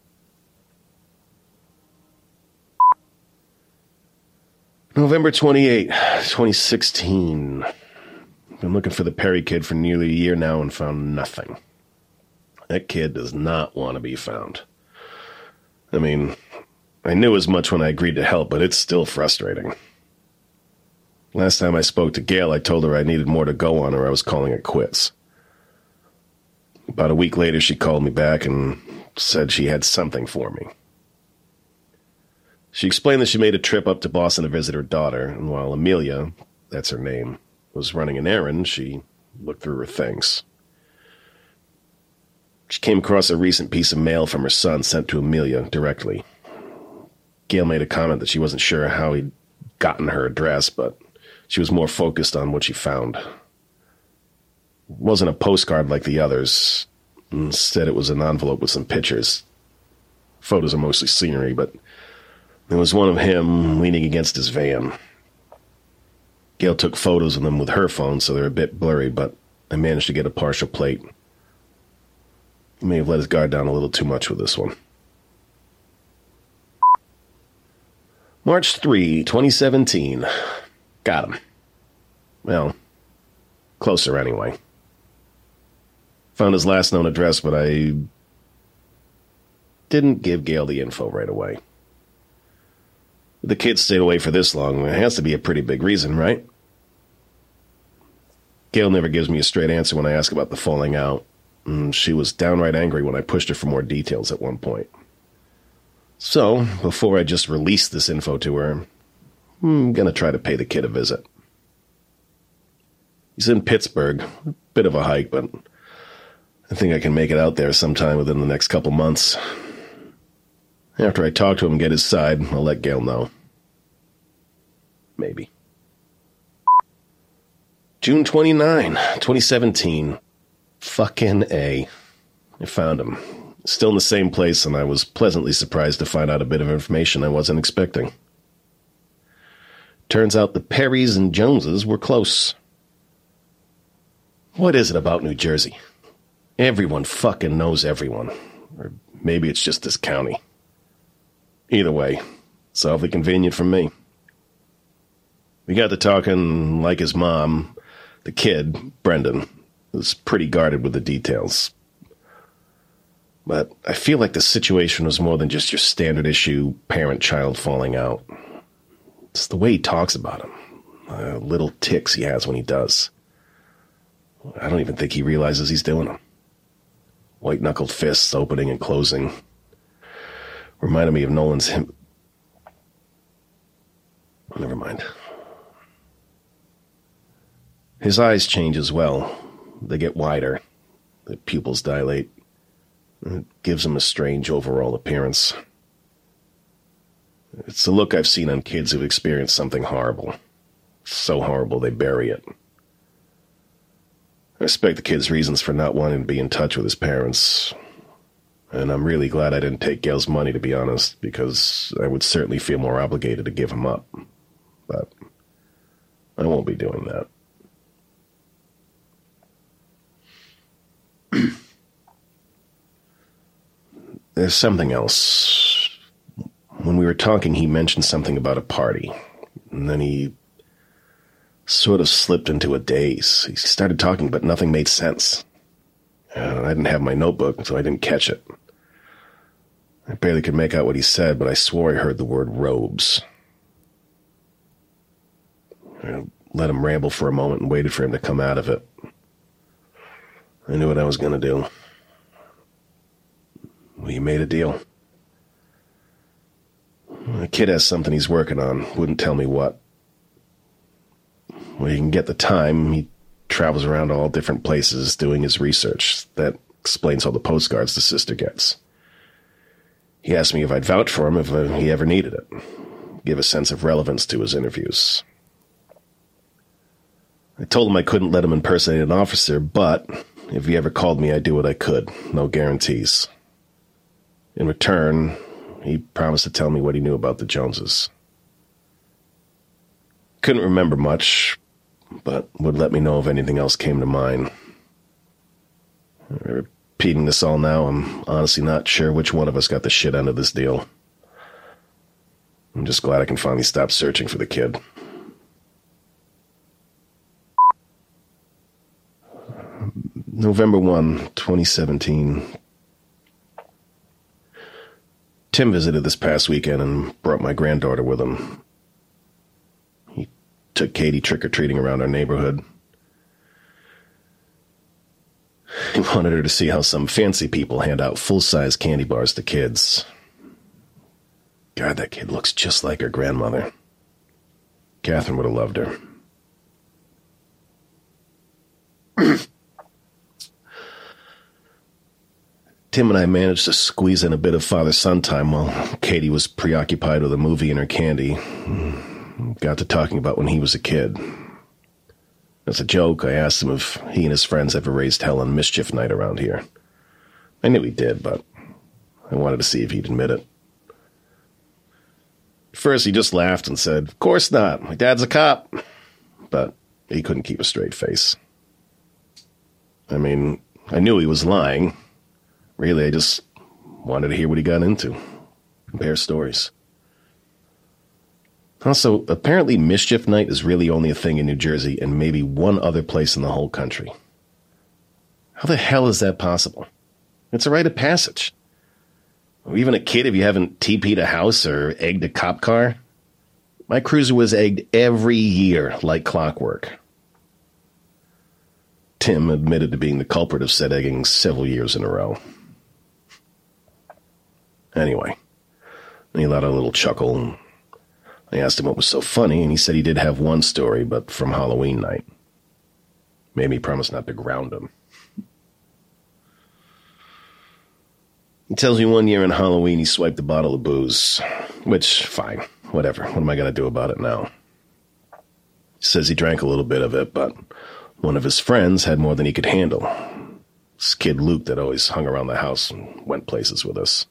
November twenty-eighth, twenty sixteen. I've been looking for the Perry kid for nearly a year now and found nothing. That kid does not want to be found. I mean, I knew as much when I agreed to help, but it's still frustrating. Last time I spoke to Gail, I told her I needed more to go on or I was calling it quits. About a week later, she called me back and said she had something for me. She explained that she made a trip up to Boston to visit her daughter, and while Amelia, that's her name, was running an errand, she looked through her things. She came across a recent piece of mail from her son sent to Amelia directly. Gail made a comment that she wasn't sure how he'd gotten her address, but she was more focused on what she found. It wasn't a postcard like the others. Instead, it was an envelope with some pictures. Photos are mostly scenery, but there was one of him leaning against his van. Gail took photos of them with her phone, so they're a bit blurry, but I managed to get a partial plate. may have let his guard down a little too much with this one. March third, twenty seventeen. Got him. Well, closer anyway. Found his last known address, but I didn't give Gail the info right away. The kid stayed away for this long. It has to be a pretty big reason, right? Gail never gives me a straight answer when I ask about the falling out. And she was downright angry when I pushed her for more details at one point. So, before I just release this info to her, I'm gonna try to pay the kid a visit. He's in Pittsburgh. A bit of a hike, but I think I can make it out there sometime within the next couple months. After I talk to him and get his side, I'll let Gail know. Maybe. June twenty-ninth, twenty seventeen. Fucking A. I found him. Still in the same place, and I was pleasantly surprised to find out a bit of information I wasn't expecting. Turns out the Perrys and Joneses were close. What is it about New Jersey? Everyone fucking knows everyone. Or maybe it's just this county. Either way, it's awfully convenient for me. We got to talking like his mom. The kid, Brendan, was pretty guarded with the details. But I feel like the situation was more than just your standard issue parent-child falling out. It's the way he talks about him. Uh, little tics he has when he does. I don't even think he realizes he's doing them. White-knuckled fists opening and closing. Reminded me of Nolan's him. Never mind. His eyes change as well. They get wider. The pupils dilate. It gives him a strange overall appearance. It's the look I've seen on kids who've experienced something horrible. So horrible they bury it. I respect the kid's reasons for not wanting to be in touch with his parents. And I'm really glad I didn't take Gail's money, to be honest, because I would certainly feel more obligated to give him up. But I won't be doing that. There's something else. When we were talking, he mentioned something about a party. And then he sort of slipped into a daze. He started talking, but nothing made sense. Uh, I didn't have my notebook, so I didn't catch it. I barely could make out what he said, but I swore I heard the word robes. I let him ramble for a moment and waited for him to come out of it. I knew what I was going to do. We made a deal. The kid has something he's working on. Wouldn't tell me what. When he can get the time, he travels around all different places doing his research. That explains all the postcards the sister gets. He asked me if I'd vouch for him if uh, he ever needed it. Give a sense of relevance to his interviews. I told him I couldn't let him impersonate an officer, but if he ever called me, I'd do what I could. No guarantees. In return, he promised to tell me what he knew about the Joneses. Couldn't remember much, but would let me know if anything else came to mind. Repeating this all now, I'm honestly not sure which one of us got the shit end of this deal. I'm just glad I can finally stop searching for the kid. November first, twenty seventeen. Tim visited this past weekend and brought my granddaughter with him. He took Katie trick-or-treating around our neighborhood. He wanted her to see how some fancy people hand out full-size candy bars to kids. God, that kid looks just like her grandmother. Catherine would have loved her. Tim and I managed to squeeze in a bit of father-son time while Katie was preoccupied with a movie and her candy. Got to talking about when he was a kid. As a joke, I asked him if he and his friends ever raised hell on mischief night around here. I knew he did, but I wanted to see if he'd admit it. At first, he just laughed and said, "Of course not. My dad's a cop." But he couldn't keep a straight face. I mean, I knew he was lying. Really, I just wanted to hear what he got into. Compare stories. Also, apparently Mischief Night is really only a thing in New Jersey and maybe one other place in the whole country. How the hell is that possible? It's a rite of passage. Or even a kid if you haven't T P'd a house or egged a cop car. My cruiser was egged every year like clockwork. Tim admitted to being the culprit of said egging several years in a row. Anyway, he let out a little chuckle, and I asked him what was so funny, and he said he did have one story, but from Halloween night. Made me promise not to ground him. He tells me one year on Halloween he swiped a bottle of booze, which, fine, whatever. What am I going to do about it now? He says he drank a little bit of it, but one of his friends had more than he could handle. This kid Luke that always hung around the house and went places with us.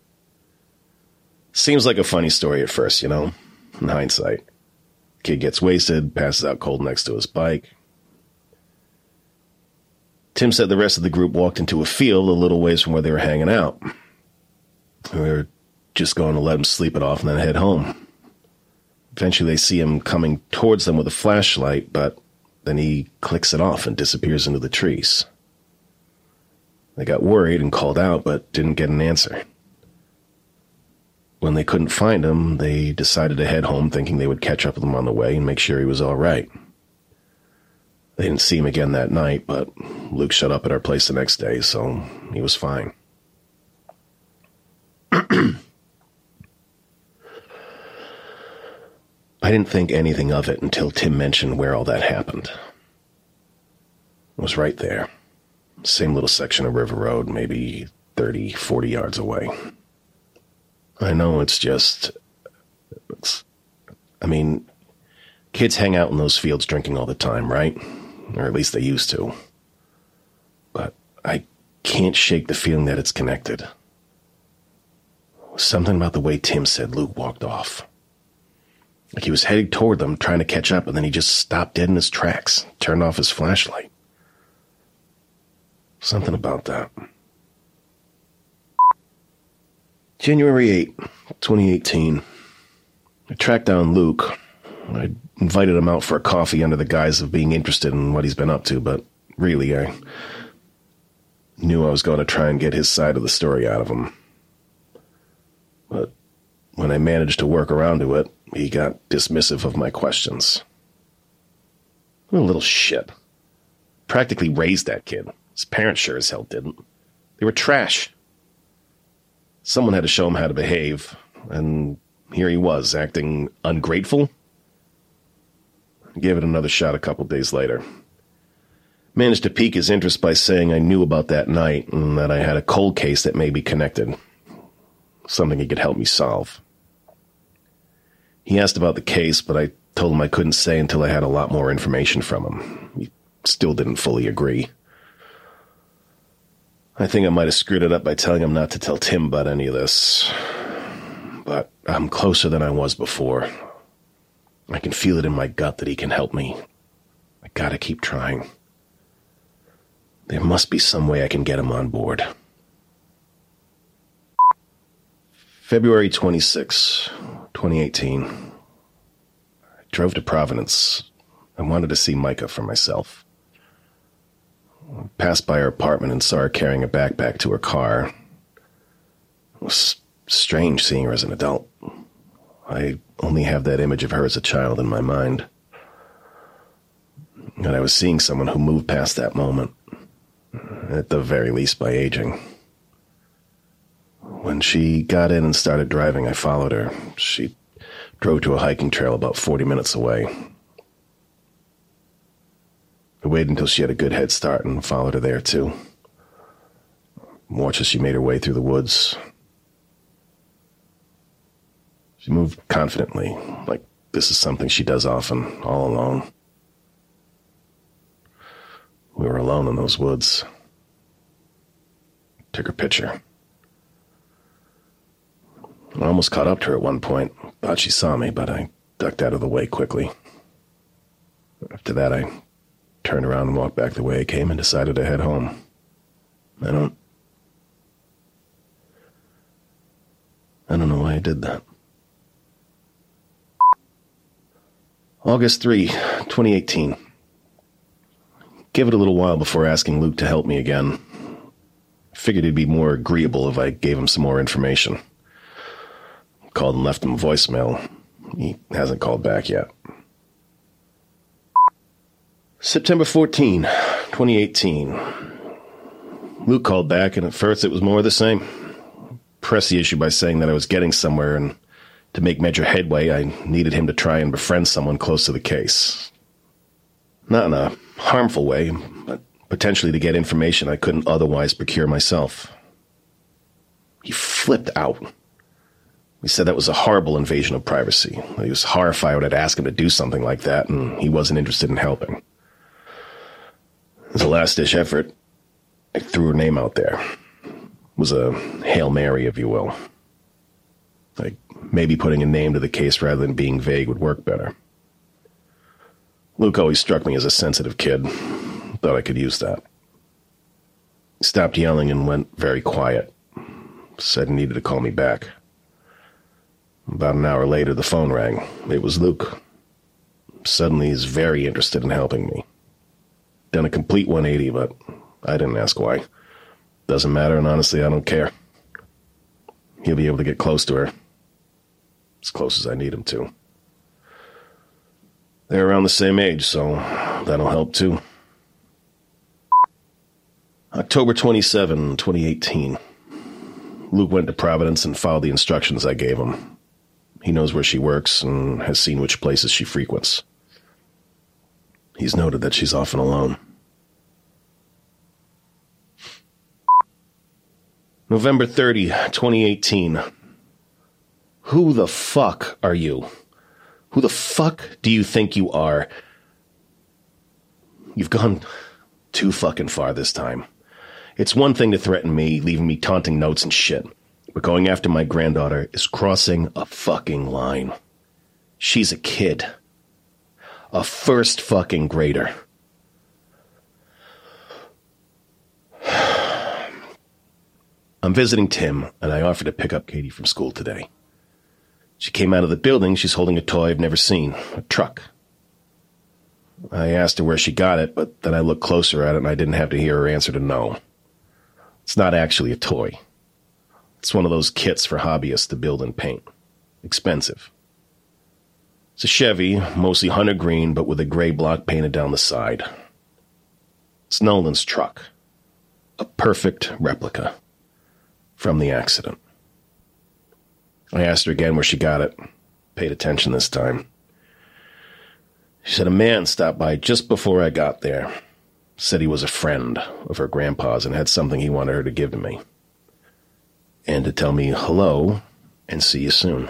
Seems like a funny story at first, you know, in hindsight. Kid gets wasted, passes out cold next to his bike. Tim said the rest of the group walked into a field a little ways from where they were hanging out. We were just going to let him sleep it off and then head home. Eventually they see him coming towards them with a flashlight, but then he clicks it off and disappears into the trees. They got worried and called out, but didn't get an answer. When they couldn't find him, they decided to head home thinking they would catch up with him on the way and make sure he was all right. They didn't see him again that night, but Luke showed up at our place the next day, so he was fine. I didn't think anything of it until Tim mentioned where all that happened. It was right there. Same little section of River Road, maybe thirty, forty yards away. I know it's just... It's, I mean, kids hang out in those fields drinking all the time, right? Or at least they used to. But I can't shake the feeling that it's connected. Something about the way Tim said Luke walked off. Like he was heading toward them, trying to catch up, and then he just stopped dead in his tracks, turned off his flashlight. Something about that. January eighth, twenty eighteen. I tracked down Luke. I invited him out for a coffee under the guise of being interested in what he's been up to, but really, I knew I was going to try and get his side of the story out of him. But when I managed to work around to it, he got dismissive of my questions. What a little shit. Practically raised that kid. His parents sure as hell didn't. They were trash. Someone had to show him how to behave, and here he was, acting ungrateful. I gave it another shot a couple days later. Managed to pique his interest by saying I knew about that night and that I had a cold case that may be connected. Something he could help me solve. He asked about the case, but I told him I couldn't say until I had a lot more information from him. He still didn't fully agree. I think I might have screwed it up by telling him not to tell Tim about any of this. But I'm closer than I was before. I can feel it in my gut that he can help me. I gotta keep trying. There must be some way I can get him on board. February twenty-sixth, twenty eighteen. I drove to Providence. I wanted to see Micah for myself. I passed by her apartment and saw her carrying a backpack to her car. It was strange seeing her as an adult. I only have that image of her as a child in my mind. And I was seeing someone who moved past that moment, at the very least by aging. When she got in and started driving, I followed her. She drove to a hiking trail about forty minutes away. I waited until she had a good head start and followed her there, too. Watched as she made her way through the woods. She moved confidently, like this is something she does often, all alone. We were alone in those woods. Took her picture. I almost caught up to her at one point. Thought she saw me, but I ducked out of the way quickly. After that, I turned around and walked back the way I came and decided to head home. I don't I don't know why I did that. August third, twenty eighteen. Give it a little while before asking Luke to help me again. Figured he'd be more agreeable if I gave him some more information. Called and left him a voicemail. He hasn't called back yet. September fourteenth, twenty eighteen. Luke called back, and at first it was more of the same. Pressed the issue by saying that I was getting somewhere, and to make major headway, I needed him to try and befriend someone close to the case. Not in a harmful way, but potentially to get information I couldn't otherwise procure myself. He flipped out. He said that was a horrible invasion of privacy. He was horrified I'd ask him to do something like that, and he wasn't interested in helping. As a last-ditch effort, I threw her name out there. It was a Hail Mary, if you will. Like, maybe putting a name to the case rather than being vague would work better. Luke always struck me as a sensitive kid. Thought I could use that. He stopped yelling and went very quiet. Said he needed to call me back. About an hour later, the phone rang. It was Luke. Suddenly, he's very interested in helping me. Done a complete one eighty, but I didn't ask why. Doesn't matter, and honestly, I don't care. He'll be able to get close to her. As close as I need him to. They're around the same age, so that'll help too. October twenty-seventh, twenty eighteen. Luke went to Providence and followed the instructions I gave him. He knows where she works and has seen which places she frequents. He's noted that she's often alone. November thirtieth, twenty eighteen. Who the fuck are you? Who the fuck do you think you are? You've gone too fucking far this time. It's one thing to threaten me, leaving me taunting notes and shit. But going after my granddaughter is crossing a fucking line. She's a kid. A first fucking grader. I'm visiting Tim, and I offered to pick up Katie from school today. She came out of the building. She's holding a toy I've never seen, a truck. I asked her where she got it, but then I looked closer at it and I didn't have to hear her answer to no. It's not actually a toy. It's one of those kits for hobbyists to build and paint. Expensive. It's a Chevy, mostly hunter green, but with a gray block painted down the side. It's Nolan's truck. A perfect replica. From the accident. I asked her again where she got it. Paid attention this time. She said a man stopped by just before I got there. Said he was a friend of her grandpa's and had something he wanted her to give to me. And to tell me hello and see you soon.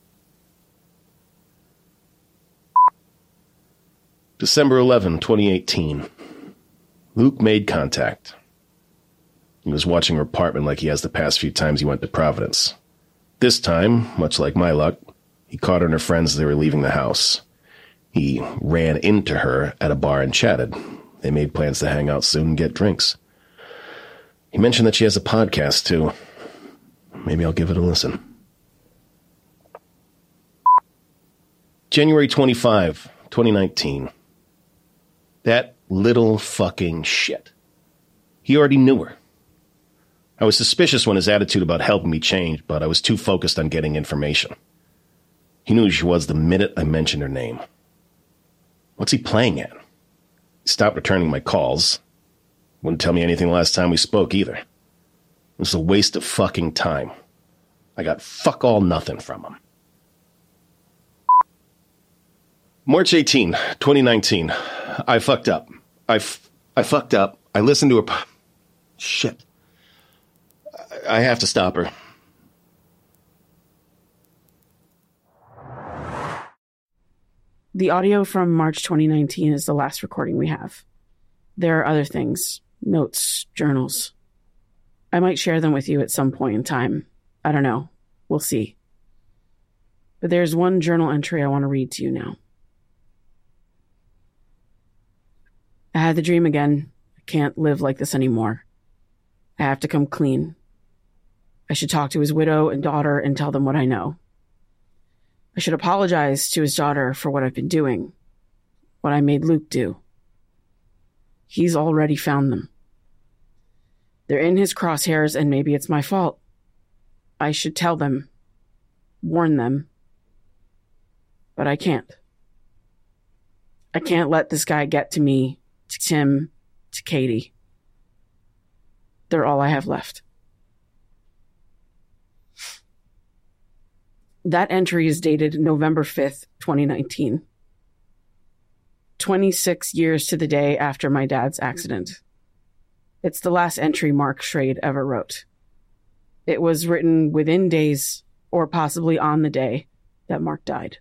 December eleventh, twenty eighteen. Luke made contact. He was watching her apartment like he has the past few times he went to Providence. This time, much like my luck, he caught her and her friends as they were leaving the house. He ran into her at a bar and chatted. They made plans to hang out soon and get drinks. He mentioned that she has a podcast, too. Maybe I'll give it a listen. January twenty-fifth, twenty nineteen. That little fucking shit. He already knew her. I was suspicious when his attitude about helping me changed, but I was too focused on getting information. He knew who she was the minute I mentioned her name. What's he playing at? He stopped returning my calls. Wouldn't tell me anything the last time we spoke either. It was a waste of fucking time. I got fuck all nothing from him. March eighteenth, twenty nineteen. I fucked up. I, f- I fucked up. I listened to her... Po- Shit. I have to stop her. The audio from March twenty nineteen is the last recording we have. There are other things, notes, journals. I might share them with you at some point in time. I don't know. We'll see. But there's one journal entry I want to read to you now. I had the dream again. I can't live like this anymore. I have to come clean. I should talk to his widow and daughter and tell them what I know. I should apologize to his daughter for what I've been doing, what I made Luke do. He's already found them. They're in his crosshairs, and maybe it's my fault. I should tell them, warn them, but I can't. I can't let this guy get to me, to Tim, to Katie. They're all I have left. That entry is dated November fifth, twenty nineteen. twenty-six years to the day after my dad's accident. It's the last entry Mark Schrade ever wrote. It was written within days, or possibly on the day, that Mark died.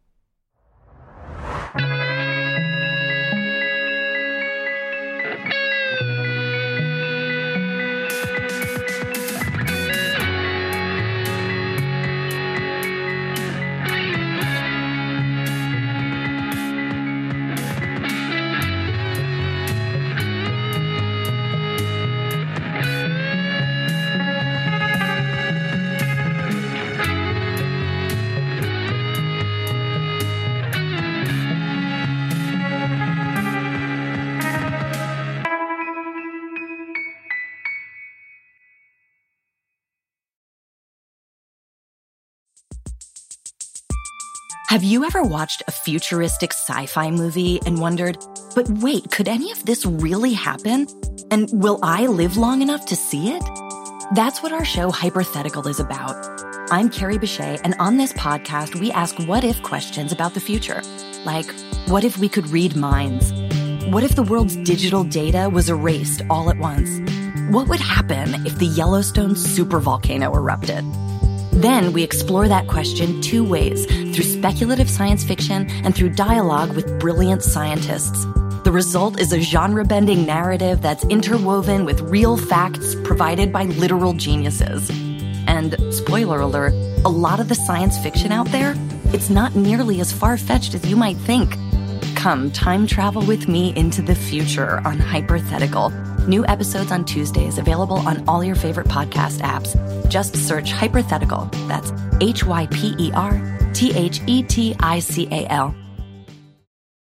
Have you ever watched a futuristic sci-fi movie and wondered, but wait, could any of this really happen? And will I live long enough to see it? That's what our show Hypothetical is about. I'm Carrie Bechet, and on this podcast, we ask what-if questions about the future. Like, what if we could read minds? What if the world's digital data was erased all at once? What would happen if the Yellowstone supervolcano erupted? Then we explore that question two ways, through speculative science fiction and through dialogue with brilliant scientists. The result is a genre-bending narrative that's interwoven with real facts provided by literal geniuses. And, spoiler alert, a lot of the science fiction out there, it's not nearly as far-fetched as you might think. Come time travel with me into the future on Hypothetical. New episodes on Tuesdays, available on all your favorite podcast apps. Just search Hypothetical. That's H Y P E R T H E T I C A L.